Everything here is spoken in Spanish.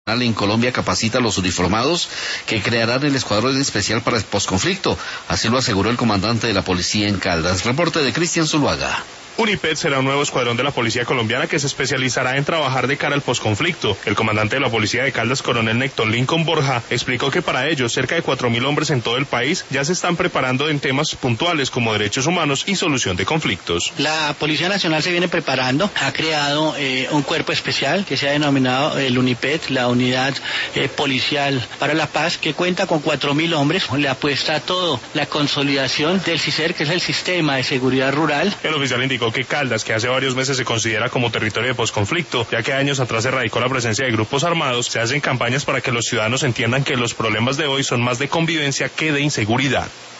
En Colombia capacita a los uniformados que crearán el escuadrón especial para el posconflicto. Así lo aseguró el comandante de la policía en Caldas. Reporte de Cristian Zuluaga. UNIPED será un nuevo escuadrón de la policía colombiana que se especializará en trabajar de cara al posconflicto. El comandante de la policía de Caldas, coronel Néctor Lincoln Borja, explicó que para ello cerca de 4.000 hombres en todo el país ya se están preparando en temas puntuales como derechos humanos y solución de conflictos. La Policía Nacional se viene preparando, ha creado un cuerpo especial que se ha denominado el UNIPED, la Unidad Policial para la Paz, que cuenta con 4.000 hombres. Le apuesta a todo la consolidación del SISER, que es el Sistema de Seguridad Rural. El oficial indicó que Caldas, que hace varios meses se considera como territorio de posconflicto, ya que años atrás se erradicó la presencia de grupos armados, se hacen campañas para que los ciudadanos entiendan que los problemas de hoy son más de convivencia que de inseguridad.